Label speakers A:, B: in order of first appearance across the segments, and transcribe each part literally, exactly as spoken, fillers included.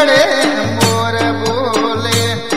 A: मुकड़े मोर बोले।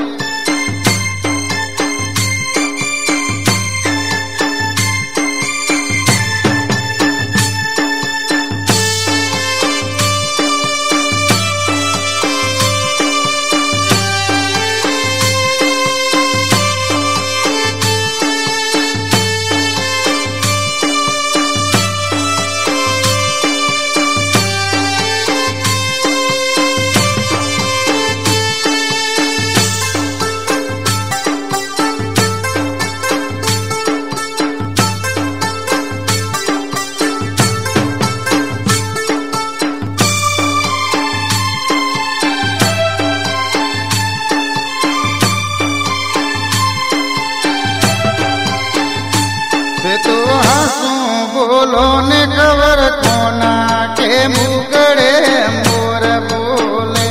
A: तो हंसू बोलो ने खबर कोना के मुकड़े मोर बोले।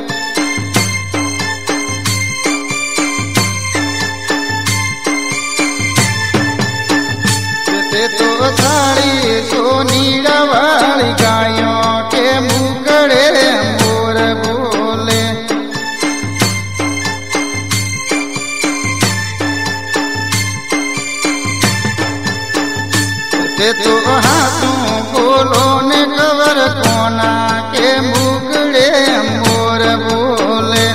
A: ते तो साड़ी सोनी वाली गायों के मुकड़े मोर बोले। ते तो हाथू बोलो ने खबर कोना के मुकड़े मोर बोले।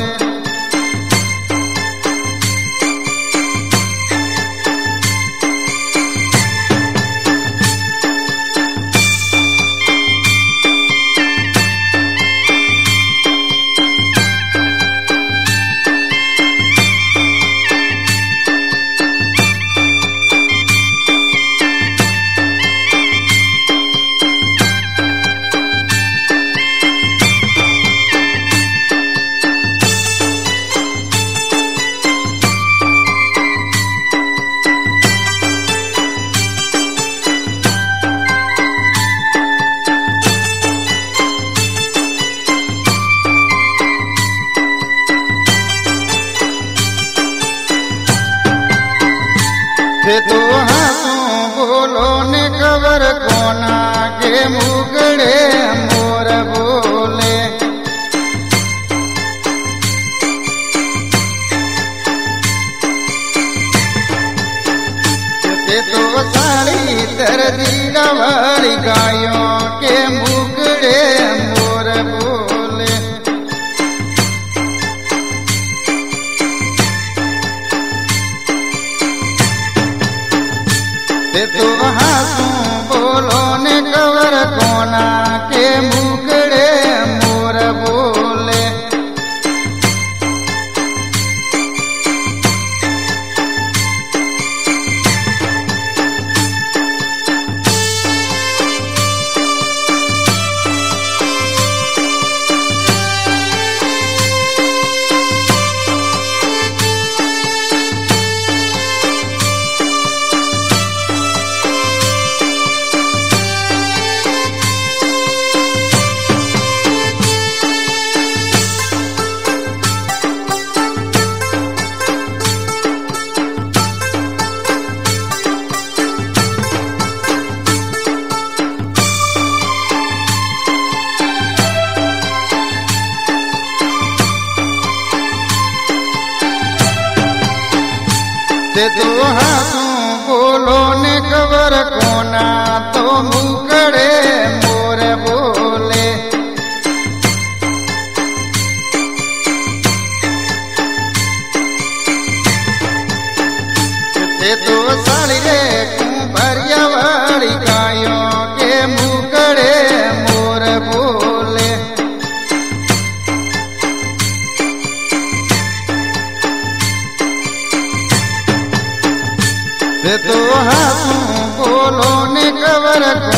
A: ते तो हाथू बोलो ने खबर कोना के मुकड़े मोर बोले। ते तो साड़ी दर्दी वाली गायों के मुकड़े मोर बोले। ते तो हाथू बोलो ने खबर कोना के मुकड़े मोर बोले। ते तो हाथू बोलो ने खबर कोना तो मुकड़े मोर बोले। ते तो साड़ी रे कुंभरिया वाली गायों के मुकड़े मोर बोले। ते तो हाथू बोलो ने खबर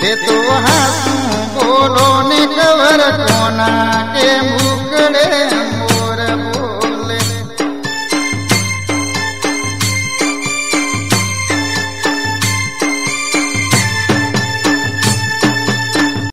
A: તે તો હાસું બોલો ને કવર કોના